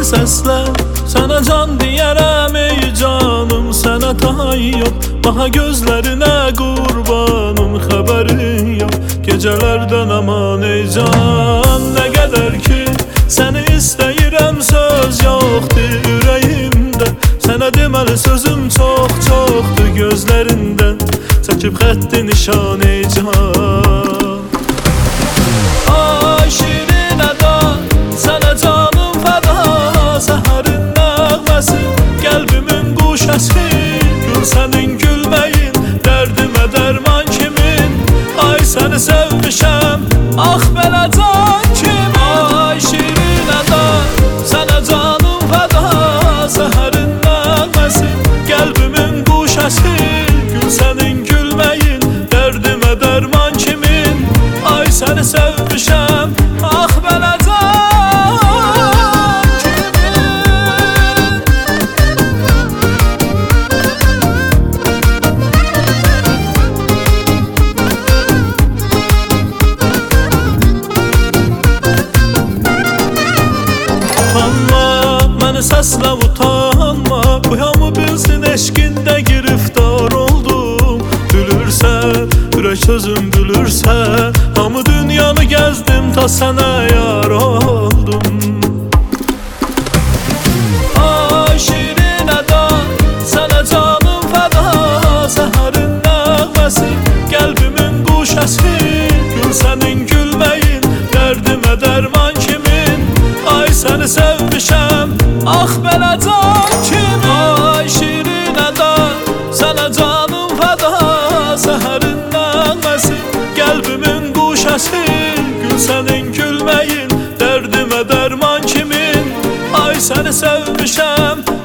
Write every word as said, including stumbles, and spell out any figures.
səslə, sənə can deyərəm ey canım, sənə tay yox. Baha gözlərinə qurbanım, xəbərin yox. Gecələrdən aman ey can, nə qədər ki səni istəyirəm, söz yoxdur ürəyimdə. Sənə deməli sözüm çox çoxdur, gözlərindən çəkib xətti nişan ey can. Ay şirin əda, sənə canım fəda, səhərin nəğməsi, qəlbimin quşəsi. Gül sənin gülməyin, dərdimə dərman kimin. Ay səni sevmişəm, ax belə can kim. Ay şirin əda, sənə canım fəda, səhərin nəğməsi, qəlbimin quşəsi. Gül sənin gülməyin, dərdimə dərman kimin. Ay səni sevmişəm, ax belə can kimin. Utanma, məni səslə utanma, bu hamı bilsin eşqində giriftar oldum. Gülürsə, ürək sözüm gülürsə, hamı dünyanı gəzdim, ta sənə yar oldum. Ay şirin əda, sənə canım fəda, səhərin nəğməsi, qəlbimin quşəsi. Gül sənin gülməyin, dərdimə dərman kimin. Ay səni sevmişəm, ax belə can kim. Ay şirin əda, sənə canım fəda, səhərin nəğməsi, qəlbimin quşəsi. Gül sənin gülməyin, dərdimə dərman kimin. Ay səni sevmişəm,